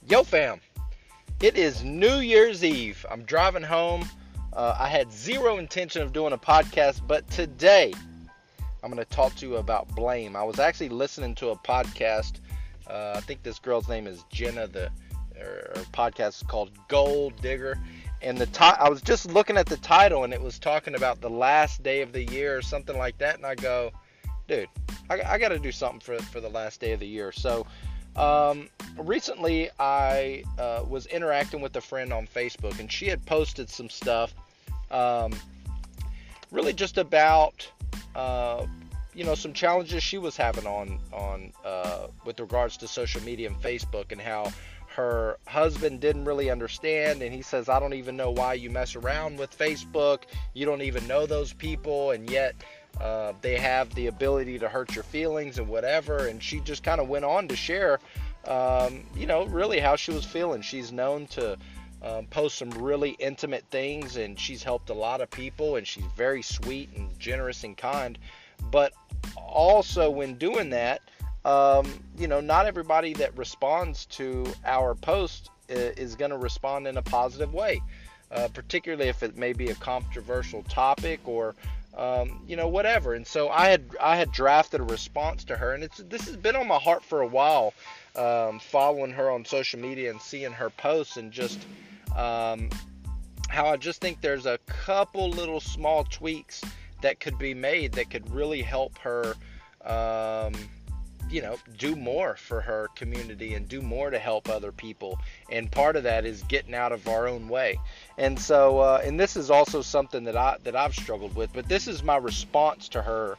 Yo fam, it is New Year's Eve. I'm driving home. I had zero intention of doing a podcast, but today I'm going to talk to you about blame. I was actually listening to a podcast. I think this girl's name is Jenna. Her podcast is called Gold Digger. And I was just looking at the title, and it was talking about the last day of the year or something like that. And I go, dude, I got to do something for the last day of the year. So recently I was interacting with a friend on Facebook, and she had posted some stuff, really just about some challenges she was having on with regards to social media and Facebook, and how her husband didn't really understand, and he says, I don't even know why you mess around with Facebook. You don't even know those people, and yet they have the ability to hurt your feelings and whatever. And she just kind of went on to share, really how she was feeling. She's known to post some really intimate things, and she's helped a lot of people, and she's very sweet and generous and kind. But also when doing that, not everybody that responds to our post is going to respond in a positive way, particularly if it may be a controversial topic or whatever. And so I had drafted a response to her, and this has been on my heart for a while, following her on social media and seeing her posts, and just how I just think there's a couple little small tweaks that could be made that could really help her do more for her community and do more to help other people. And part of that is getting out of our own way. And so, and this is also something that I've struggled with, but this is my response to her.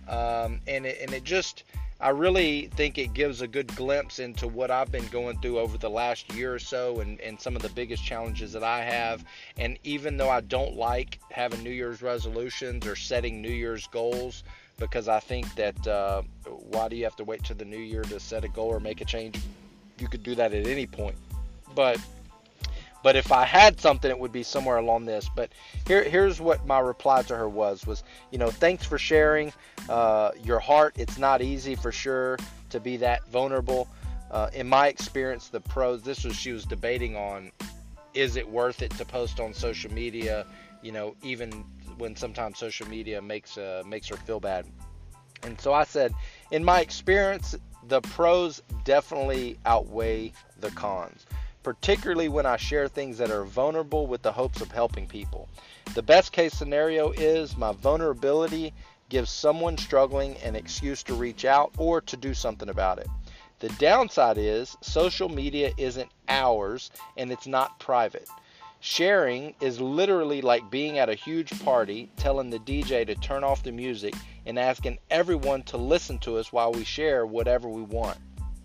I really think it gives a good glimpse into what I've been going through over the last year or so, and some of the biggest challenges that I have. And even though I don't like having New Year's resolutions or setting New Year's goals, because I think that why do you have to wait till the new year to set a goal or make a change? You could do that at any point. But if I had something, it would be somewhere along this. But here's what my reply to her was, thanks for sharing your heart. It's not easy for sure to be that vulnerable. In my experience, the pros, she was debating on, is it worth it to post on social media, even when sometimes social media makes her feel bad. And so I said, in my experience, the pros definitely outweigh the cons, particularly when I share things that are vulnerable with the hopes of helping people. The best case scenario is my vulnerability gives someone struggling an excuse to reach out or to do something about it. The downside is social media isn't ours and it's not private. Sharing is literally like being at a huge party, telling the DJ to turn off the music and asking everyone to listen to us while we share whatever we want.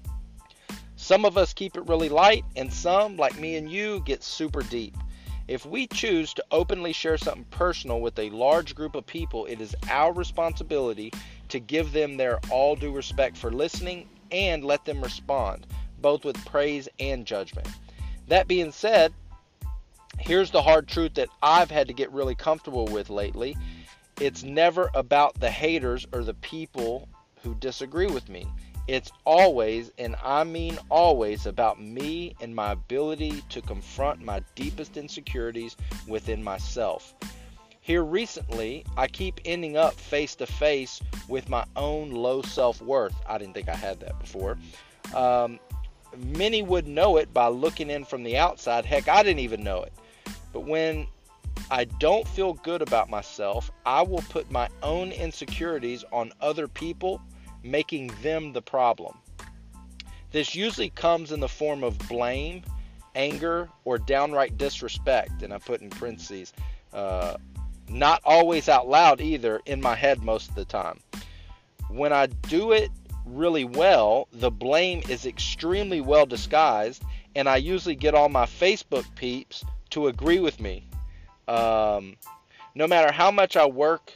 Some of us keep it really light, and some, like me and you, get super deep. If we choose to openly share something personal with a large group of people, it is our responsibility to give them their all due respect for listening and let them respond, both with praise and judgment. That being said, here's the hard truth that I've had to get really comfortable with lately. It's never about the haters or the people who disagree with me. It's always, and I mean always, about me and my ability to confront my deepest insecurities within myself. Here recently, I keep ending up face to face with my own low self-worth. I didn't think I had that before. Many would know it by looking in from the outside. Heck, I didn't even know it. But when I don't feel good about myself, I will put my own insecurities on other people, making them the problem. This usually comes in the form of blame, anger, or downright disrespect. And I put in parentheses, not always out loud either, in my head most of the time. When I do it really well, the blame is extremely well disguised, and I usually get all my Facebook peeps to agree with me. No matter how much work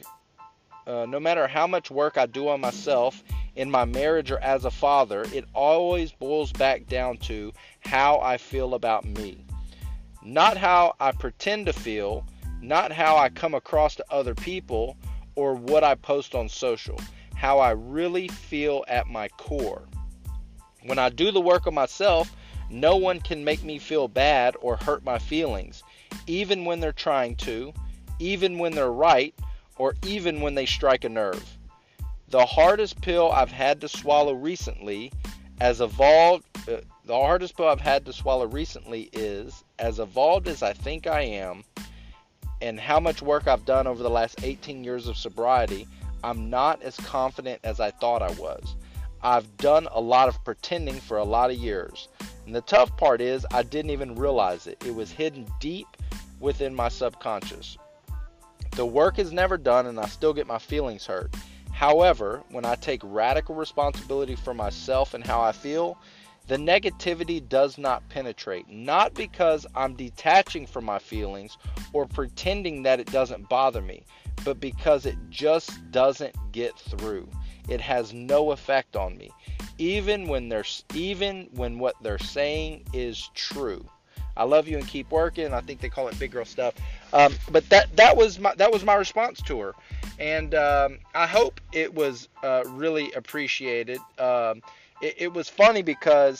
I do on myself in my marriage or as a father, it always boils back down to how I feel about me. Not how I pretend to feel, not how I come across to other people or what I post on social. How I really feel at my core. When I do the work on myself, No one can make me feel bad or hurt my feelings, even when they're trying to, even when they're right, or even when they strike a nerve. The hardest pill I've had to swallow recently, as evolved, the hardest pill I've had to swallow recently is, as evolved as I think I am, and how much work I've done over the last 18 years of sobriety, I'm not as confident as I thought I was. I've done a lot of pretending for a lot of years. And the tough part is I didn't even realize it. It was hidden deep within my subconscious. The work is never done and I still get my feelings hurt. However, when I take radical responsibility for myself and how I feel, the negativity does not penetrate. Not because I'm detaching from my feelings or pretending that it doesn't bother me, but because it just doesn't get through. It has no effect on me, even when what they're saying is true. I love you and keep working. I think they call it big girl stuff. But that was my response to her, and I hope it was really appreciated. It was funny because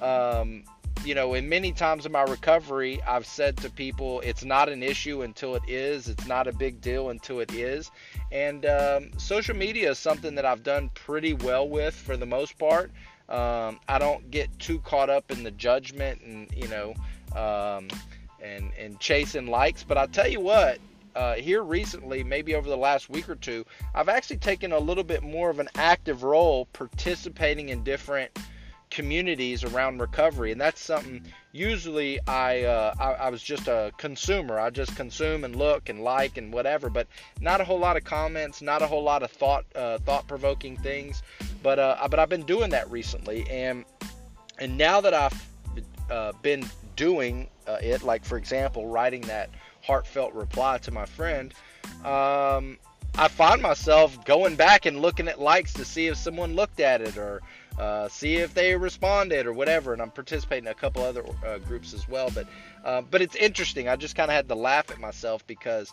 in many times in my recovery, I've said to people, it's not an issue until it is. It's not a big deal until it is. And social media is something that I've done pretty well with for the most part. I don't get too caught up in the judgment and and chasing likes. But I'll tell you what, here recently, maybe over the last week or two, I've actually taken a little bit more of an active role participating in different communities around recovery, and that's something usually I was just a consumer. I just consume and look and like and whatever, but not a whole lot of comments, not a whole lot of thought-provoking things. But I've been doing that recently, and now that I've been doing it, like for example, writing that heartfelt reply to my friend, I find myself going back and looking at likes to see if someone looked at it or see if they responded or whatever. And I'm participating in a couple other groups as well. But it's interesting. I just kind of had to laugh at myself because,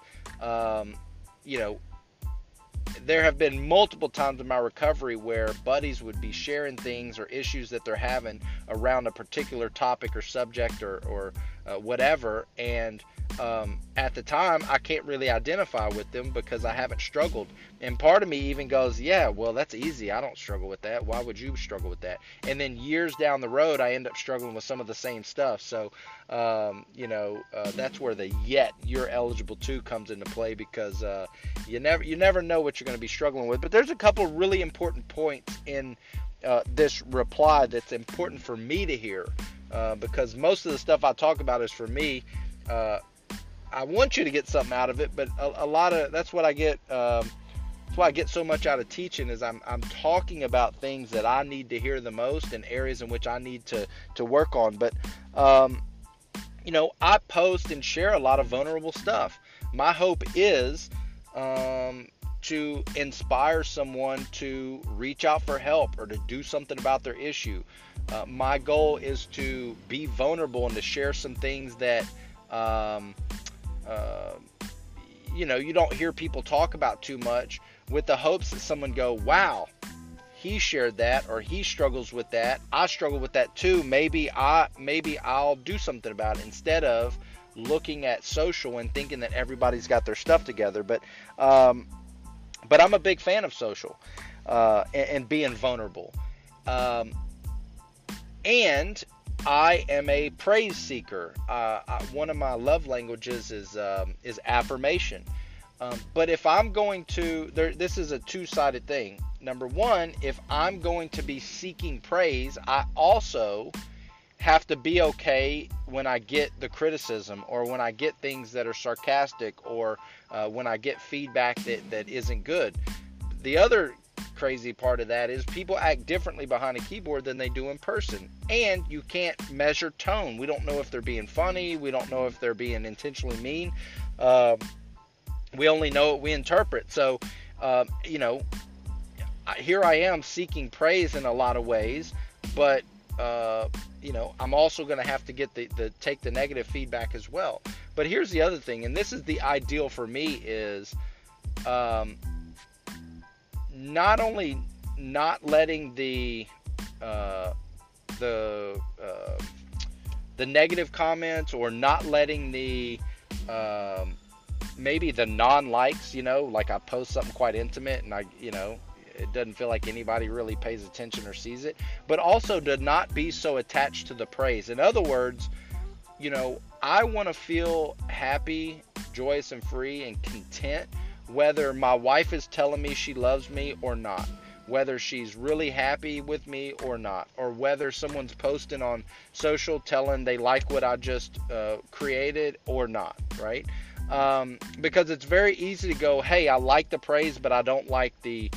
there have been multiple times in my recovery where buddies would be sharing things or issues that they're having around a particular topic or subject or whatever. And at the time, I can't really identify with them because I haven't struggled. And part of me even goes, yeah, well, that's easy. I don't struggle with that. Why would you struggle with that? And then years down the road, I end up struggling with some of the same stuff. So, that's where the "yet you're eligible to" comes into play, because you never know what you're going to be struggling with. But there's a couple really important points in this reply that's important for me to hear, because most of the stuff I talk about is for me. I want you to get something out of it, but a lot of that's what I get. That's why I get so much out of teaching, is I'm talking about things that I need to hear the most and areas in which I need to work on. But I post and share a lot of vulnerable stuff. My hope is to inspire someone to reach out for help or to do something about their issue. My goal is to be vulnerable and to share some things that you don't hear people talk about too much, with the hopes that someone go, wow, he shared that, or he struggles with that. I struggle with that too. Maybe I'll do something about it, instead of looking at social and thinking that everybody's got their stuff together. But I'm a big fan of social and being vulnerable. And I am a praise seeker. One of my love languages is affirmation. But if I'm going to, this is a two-sided thing. Number one, if I'm going to be seeking praise, I also have to be okay when I get the criticism, or when I get things that are sarcastic, or when I get feedback that isn't good. The other crazy part of that is people act differently behind a keyboard than they do in person, and you can't measure tone. We don't know if they're being funny. We don't know if they're being intentionally mean. We only know what we interpret. So here I am seeking praise in a lot of ways, but I'm also going to have to get take the negative feedback as well. But here's the other thing, and this is the ideal for me, is not only not letting the the negative comments, or not letting the um, maybe the non-likes, like I post something quite intimate and it doesn't feel like anybody really pays attention or sees it, but also to not be so attached to the praise. In other words, I want to feel happy, joyous, and free and content whether my wife is telling me she loves me or not, whether she's really happy with me or not, or whether someone's posting on social telling they like what I just created or not, right? Because it's very easy to go, hey, I like the praise, but I don't like the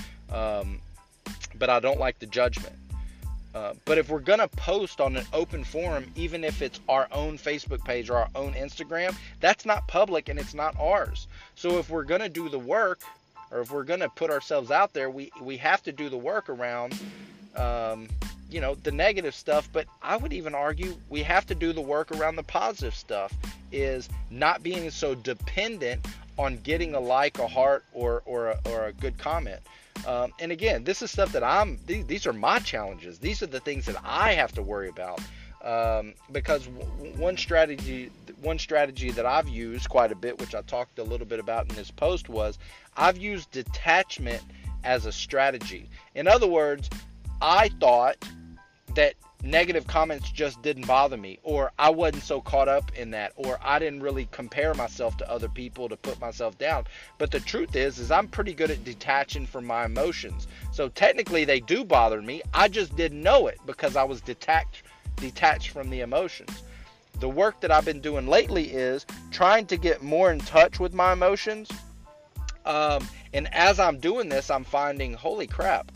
judgment. But if we're going to post on an open forum, even if it's our own Facebook page or our own Instagram, that's not public and it's not ours. So if we're going to do the work, or if we're going to put ourselves out there, we have to do the work around, the negative stuff. But I would even argue we have to do the work around the positive stuff, is not being so dependent on getting a like, a heart, or a good comment. And again, this is stuff that these are my challenges. These are the things that I have to worry about. Because one strategy that I've used quite a bit, which I talked a little bit about in this post, was I've used detachment as a strategy. In other words, I thought that negative comments just didn't bother me, or I wasn't so caught up in that, or I didn't really compare myself to other people to put myself down. But the truth is I'm pretty good at detaching from my emotions. So technically they do bother me. I just didn't know it because I was detached from the emotions. The work that I've been doing lately is trying to get more in touch with my emotions. And as I'm doing this, I'm finding, holy crap,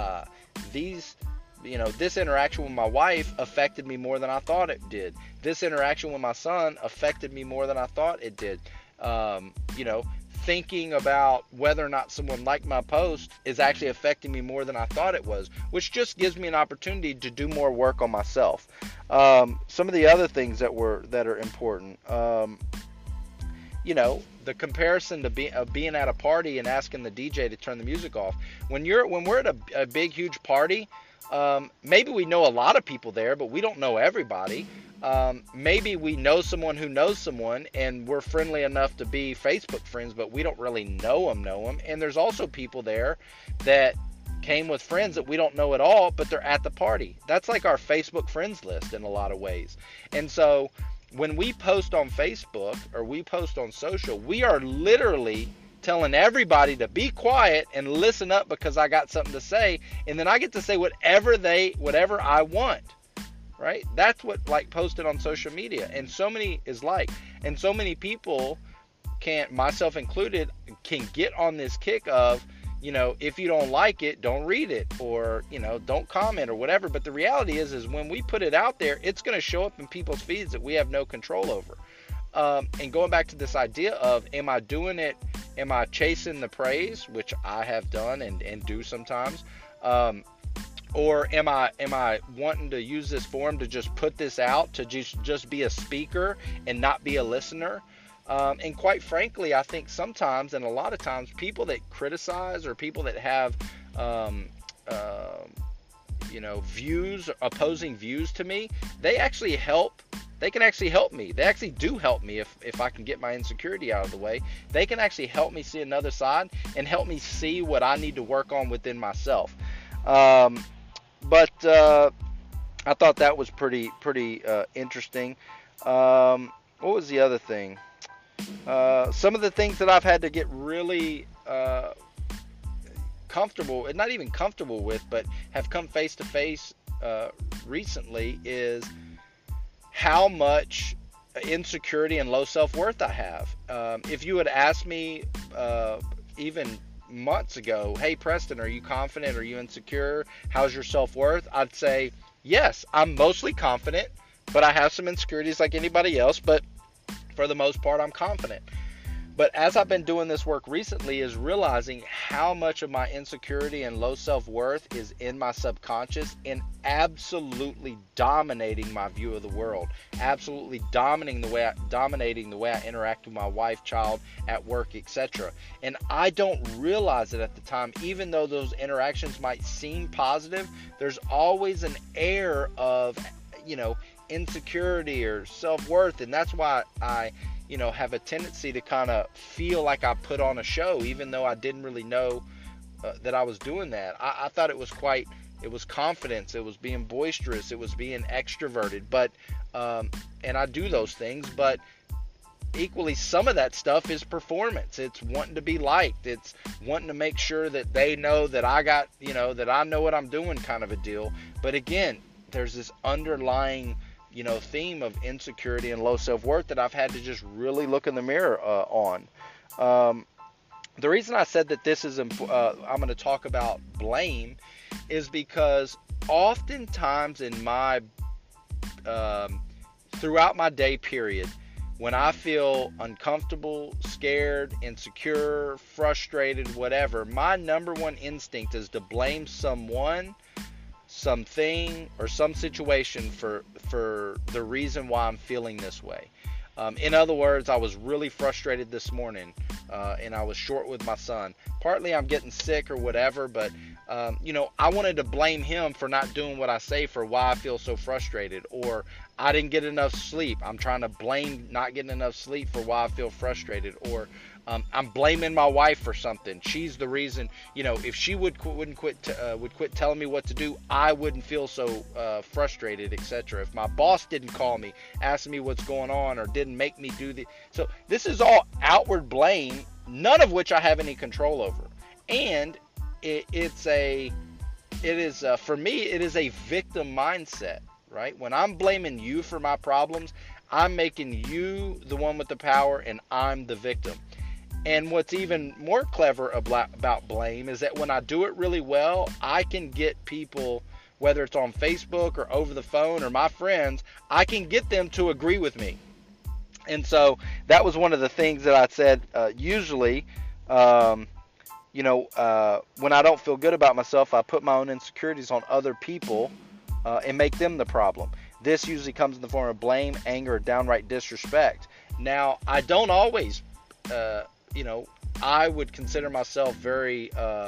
this interaction with my wife affected me more than I thought it did. This interaction with my son affected me more than I thought it did. Thinking about whether or not someone liked my post is actually affecting me more than I thought it was, which just gives me an opportunity to do more work on myself. Some of the other things that are important, the comparison to being at a party and asking the DJ to turn the music off. When we're at a big, huge party, maybe we know a lot of people there, but we don't know everybody. Maybe we know someone who knows someone, and we're friendly enough to be Facebook friends, but we don't really know them. And there's also people there that came with friends that we don't know at all, but they're at the party. That's like our Facebook friends list in a lot of ways. And so when we post on Facebook or we post on social, we are literally telling everybody to be quiet and listen up because I got something to say, and then I get to say whatever I want, right? That's what posted on social media, and so many people myself included, can get on this kick of, if you don't like it, don't read it, or don't comment or whatever. But the reality is when we put it out there, it's going to show up in people's feeds that we have no control over. And going back to this idea of, am I doing it? Am I chasing the praise, which I have done and do sometimes? Or am I wanting to use this forum to just put this out, to just be a speaker and not be a listener? And quite frankly, I think sometimes, and a lot of times, people that criticize or people that have opposing views to me, they can actually help me. They actually do help me if I can get my insecurity out of the way. They can actually help me see another side and help me see what I need to work on within myself. But I thought that was pretty interesting. What was the other thing? Some of the things that I've had to get really comfortable, and not even comfortable with, but have come face to face recently, is how much insecurity and low self-worth I have. If you had asked me even months ago, hey Preston, are you confident? Are you insecure? How's your self-worth? I'd say, yes, I'm mostly confident, but I have some insecurities like anybody else, but for the most part, I'm confident. But as I've been doing this work recently, is realizing how much of my insecurity and low self-worth is in my subconscious and absolutely dominating my view of the world, absolutely dominating the way I interact with my wife, child, at work, etc. And I don't realize it at the time. Even though those interactions might seem positive, there's always an air of, insecurity or self-worth, and that's why I have a tendency to kind of feel like I put on a show, even though I didn't really know that I was doing that. I thought it was confidence, it was being boisterous, it was being extroverted, but and I do those things, but equally some of that stuff is performance. It's wanting to be liked, it's wanting to make sure that they know that I got, that I know what I'm doing, kind of a deal. But again, there's this underlying theme of insecurity and low self-worth that I've had to just really look in the mirror on. The reason I said that this is I'm going to talk about blame is because oftentimes in my throughout my day period, when I feel uncomfortable, scared, insecure, frustrated, whatever, my number one instinct is to blame someone, something, or some situation for the reason why I'm feeling this way. In other words, I was really frustrated this morning, and I was short with my son. Partly I'm getting sick or whatever, but I wanted to blame him for not doing what I say for why I feel so frustrated, or I didn't get enough sleep. I'm trying to blame not getting enough sleep for why I feel frustrated, or I'm blaming my wife for something. She's the reason. If she would quit telling me what to do, I wouldn't feel so frustrated, etc. If my boss didn't call me, asking me what's going on, or didn't make me do so this is all outward blame, none of which I have any control over, and for me, it is a victim mindset, right? When I'm blaming you for my problems, I'm making you the one with the power and I'm the victim. And what's even more clever about blame is that when I do it really well, I can get people, whether it's on Facebook or over the phone or my friends, I can get them to agree with me. And so that was one of the things that I said, usually, when I don't feel good about myself, I put my own insecurities on other people and make them the problem. This usually comes in the form of blame, anger, or downright disrespect. Now, I don't always, I would consider myself very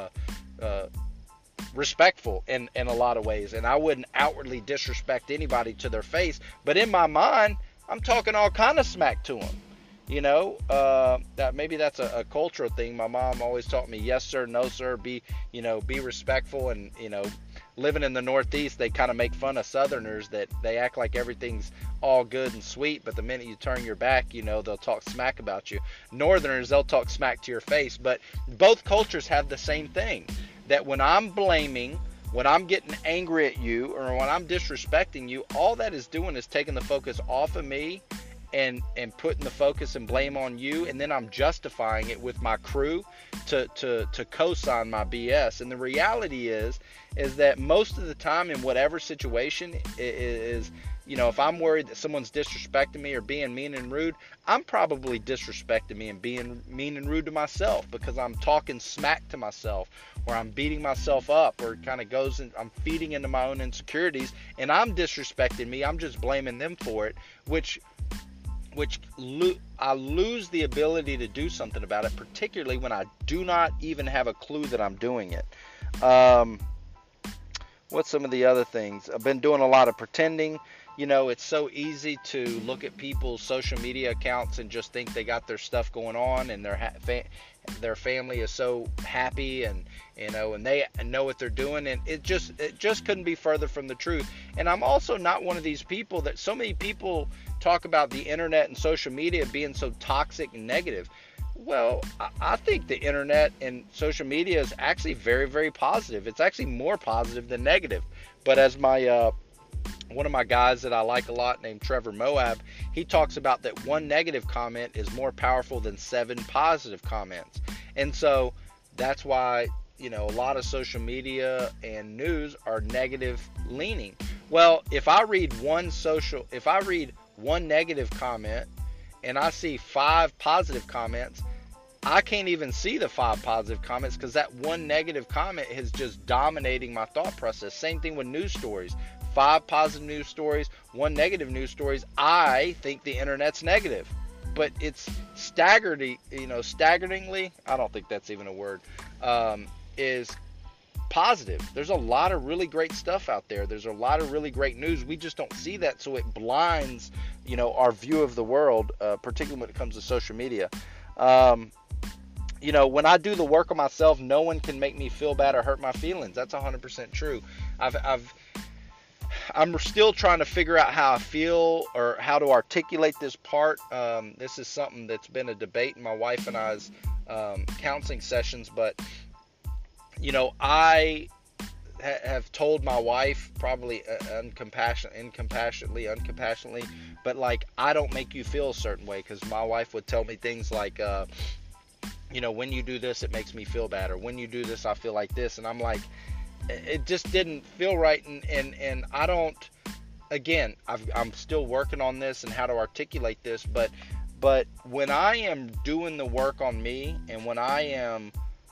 respectful in a lot of ways, and I wouldn't outwardly disrespect anybody to their face, but in my mind, I'm talking all kind of smack to them. That maybe that's a cultural thing. My mom always taught me, yes sir, no sir, be respectful. And living in the Northeast, they kind of make fun of Southerners that they act like everything's all good and sweet, but the minute you turn your back, they'll talk smack about you. Northerners, they'll talk smack to your face. But both cultures have the same thing, that when I'm blaming, when I'm getting angry at you, or when I'm disrespecting you, all that is doing is taking the focus off of me and putting the focus and blame on you, and then I'm justifying it with my crew to co-sign my BS. And the reality is that most of the time in whatever situation is, if I'm worried that someone's disrespecting me or being mean and rude, I'm probably disrespecting me and being mean and rude to myself, because I'm talking smack to myself, or I'm beating myself up, or it kind of I'm feeding into my own insecurities, and I'm disrespecting me. I'm just blaming them for it, which I lose the ability to do something about it, particularly when I do not even have a clue that I'm doing it. What's some of the other things? I've been doing a lot of pretending. It's so easy to look at people's social media accounts and just think they got their stuff going on, and their family is so happy, and and they know what they're doing, and it just couldn't be further from the truth. And I'm also not one of these people that so many people talk about the internet and social media being so toxic and negative. Well, I think the internet and social media is actually very, very positive. It's actually more positive than negative. But as my one of my guys that I like a lot, named Trevor Moab, he talks about that one negative comment is more powerful than 7 positive comments. And so that's why, a lot of social media and news are negative leaning. Well, if I read one negative comment and I see 5 positive comments, I can't even see the 5 positive comments, because that one negative comment is just dominating my thought process. Same thing with news stories. 5 positive news stories, 1 negative news stories. I think the internet's negative, but it's staggeringly, I don't think that's even a word, is positive. There's a lot of really great stuff out there. There's a lot of really great news. We just don't see that, so it blinds, our view of the world, particularly when it comes to social media. When I do the work on myself, no one can make me feel bad or hurt my feelings. That's 100% true. I'm still trying to figure out how I feel or how to articulate this part. This is something that's been a debate in my wife and I's counseling sessions, but I have told my wife, probably uncompassionately, but like, I don't make you feel a certain way, because my wife would tell me things like, when you do this, it makes me feel bad, or when you do this, I feel like this, and I'm like, it just didn't feel right, and I don't. Again, I'm still working on this and how to articulate this, but when I am doing the work on me, and when I am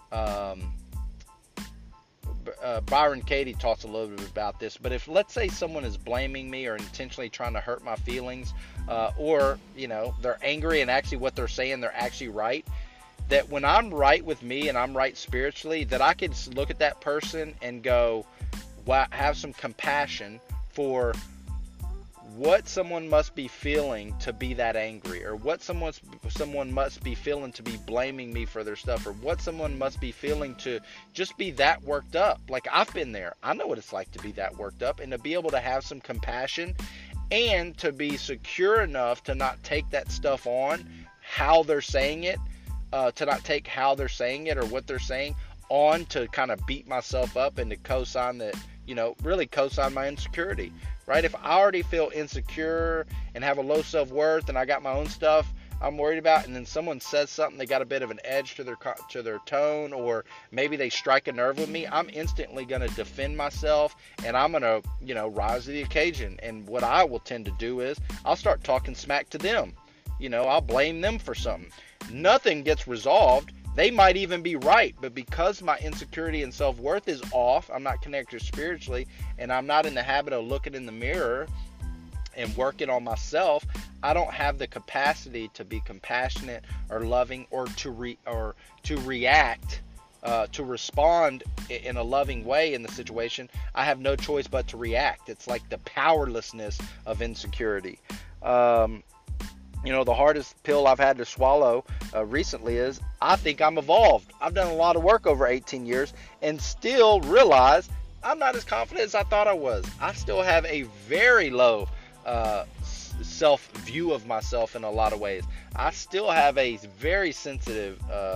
Byron Katie talks a little bit about this, but if, let's say, someone is blaming me or intentionally trying to hurt my feelings, or they're angry and actually what they're saying, they're actually right, that when I'm right with me and I'm right spiritually, that I can look at that person and go, wow, have some compassion for what someone must be feeling to be that angry, or what someone must be feeling to be blaming me for their stuff, or what someone must be feeling to just be that worked up. Like, I've been there. I know what it's like to be that worked up, and to be able to have some compassion and to be secure enough to not take that stuff on how they're saying it, to not take how they're saying it or what they're saying on to kind of beat myself up and to co-sign that, really co-sign my insecurity. Right? If I already feel insecure and have a low self-worth, and I got my own stuff I'm worried about, and then someone says something, they got a bit of an edge to their tone, or maybe they strike a nerve with me, I'm instantly going to defend myself, and I'm going to, rise to the occasion. And what I will tend to do is I'll start talking smack to them. I'll blame them for something. Nothing gets resolved. They might even be right, but because my insecurity and self-worth is off, I'm not connected spiritually, and I'm not in the habit of looking in the mirror and working on myself, I don't have the capacity to be compassionate or loving, or to react, to respond in a loving way in the situation. I have no choice but to react. It's like the powerlessness of insecurity. The hardest pill I've had to swallow recently is, I think I'm evolved. I've done a lot of work over 18 years and still realize I'm not as confident as I thought I was. I still have a very low self-view of myself in a lot of ways. I still have a very sensitive,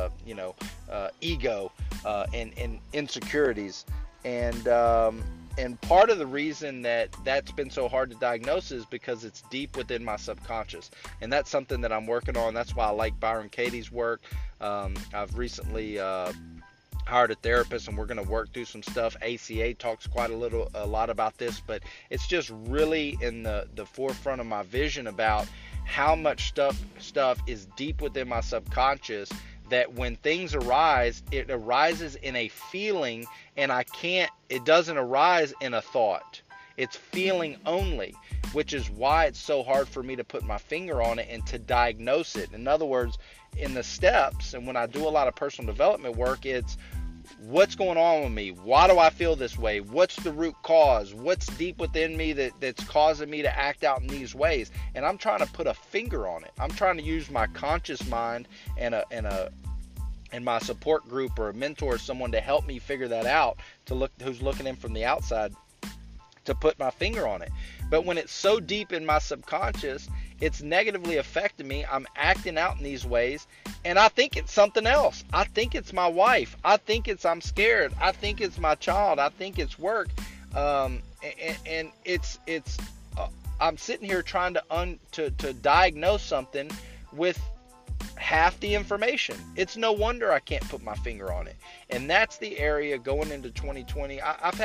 ego and insecurities. And part of the reason that's been so hard to diagnose is because it's deep within my subconscious. And that's something that I'm working on. That's why I like Byron Katie's work. I've recently hired a therapist, and we're going to work through some stuff. ACA talks a lot about this, but it's just really in the forefront of my vision about how much stuff is deep within my subconscious, that when things arise, it arises in a feeling, and it doesn't arise in a thought. It's feeling only, which is why it's so hard for me to put my finger on it and to diagnose it. In other words, in the steps, and when I do a lot of personal development work, it's what's going on with me? Why do I feel this way? What's the root cause? What's deep within me that's causing me to act out in these ways? And I'm trying to put a finger on it. I'm trying to use my conscious mind and my support group or a mentor, someone to help me figure that out, who's looking in from the outside, to put my finger on it. But when it's so deep in my subconscious, it's negatively affecting me. I'm acting out in these ways, and I think it's something else. I think it's my wife. I think I'm scared. I think it's my child. I think it's work. And it's I'm sitting here trying to diagnose something with half the information. It's no wonder I can't put my finger on it. And that's the area going into 2020.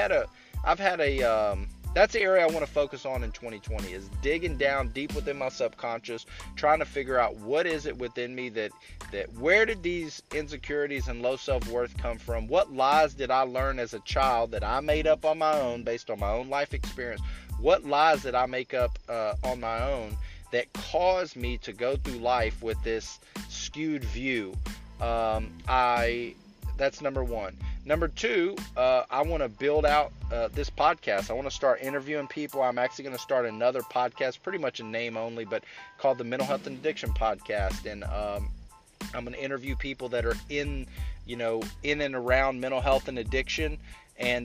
That's the area I want to focus on in 2020, is digging down deep within my subconscious, trying to figure out what is it within me that where did these insecurities and low self-worth come from? What lies did I learn as a child that I made up on my own based on my own life experience? What lies did I make up on my own that caused me to go through life with this skewed view? The That's number one. Number two, I want to build out this podcast. I want to start interviewing people. I'm actually going to start another podcast, pretty much a name only, but called the Mental Health and Addiction Podcast. And I'm going to interview people that are in and around mental health and addiction, and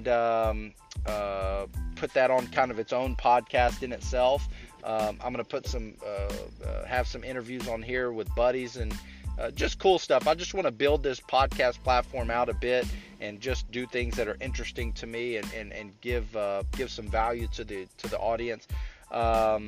put that on kind of its own podcast in itself. I'm going to put have some interviews on here with buddies and just cool stuff. I just want to build this podcast platform out a bit and just do things that are interesting to me and give some value to the audience. I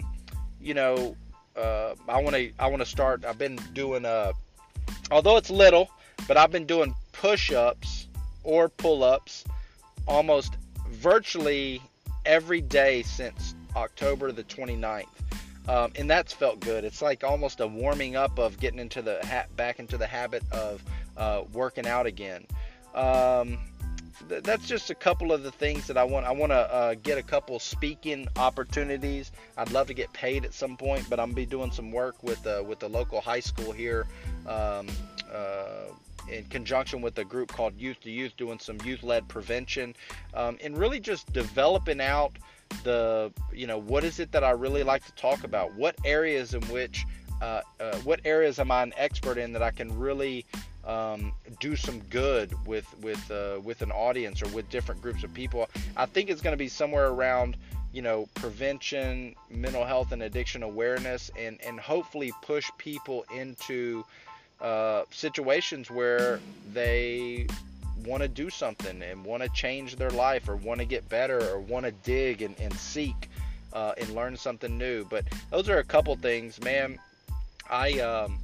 want to start. I've been doing although it's little, but I've been doing push-ups or pull-ups almost virtually every day since October the 29th. And that's felt good. It's like almost a warming up of getting into back into the habit of working out again. That's just a couple of the things that I want. I want to get a couple speaking opportunities. I'd love to get paid at some point, but I'm gonna be doing some work with the local high school here, in conjunction with a group called Youth to Youth, doing some youth-led prevention, and really just developing out what is it that I really like to talk about? What areas am I an expert in that I can really do some good with an audience or with different groups of people? I think it's going to be somewhere around prevention, mental health and addiction awareness, and hopefully push people into situations where they want to do something and want to change their life or want to get better or want to dig and seek and learn something new. But those are a couple things, man. I'm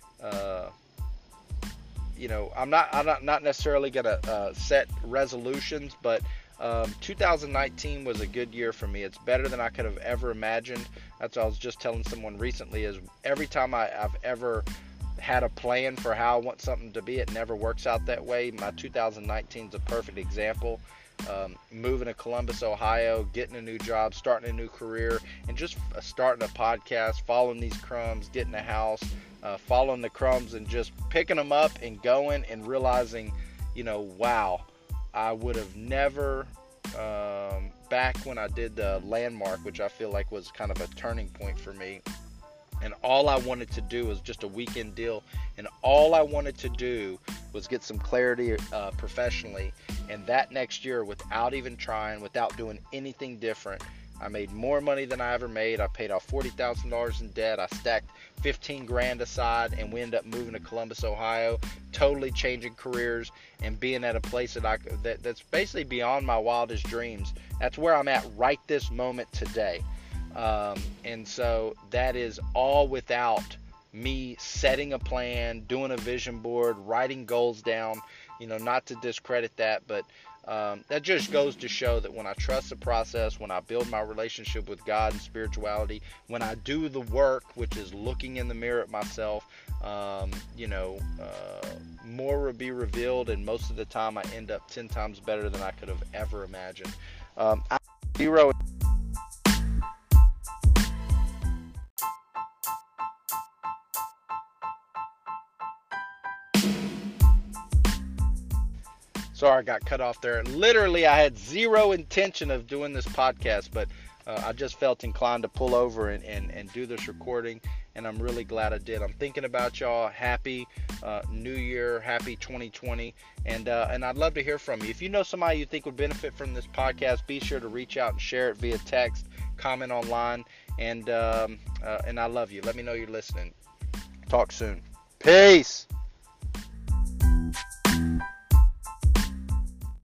not necessarily gonna set resolutions, but 2019 was a good year for me. It's better than I could have ever imagined. That's what I was just telling someone recently, is every time I've ever had a plan for how I want something to be, it never works out that way. My 2019 is a perfect example. Moving to Columbus, Ohio, getting a new job, starting a new career, and just starting a podcast, following these crumbs, getting a house, following the crumbs and just picking them up and going and realizing, wow, I would have never, back when I did the Landmark, which I feel like was kind of a turning point for me, and all I wanted to do was just a weekend deal, and all I wanted to do was get some clarity professionally. And that next year, without even trying, without doing anything different, I made more money than I ever made. I paid off $40,000 in debt. I stacked 15 grand aside, and we ended up moving to Columbus, Ohio, totally changing careers and being at a place that's basically beyond my wildest dreams. That's where I'm at right this moment today. And so that is all without me setting a plan, doing a vision board, writing goals down, not to discredit that, but that just goes to show that when I trust the process, when I build my relationship with God and spirituality, when I do the work, which is looking in the mirror at myself, more will be revealed, and most of the time I end up 10 times better than I could have ever imagined. Zero. Sorry, I got cut off there. Literally, I had zero intention of doing this podcast, but I just felt inclined to pull over and do this recording, and I'm really glad I did. I'm thinking about y'all. Happy New Year, happy 2020, and I'd love to hear from you. If you know somebody you think would benefit from this podcast, be sure to reach out and share it via text, comment online, and I love you. Let me know you're listening. Talk soon. Peace.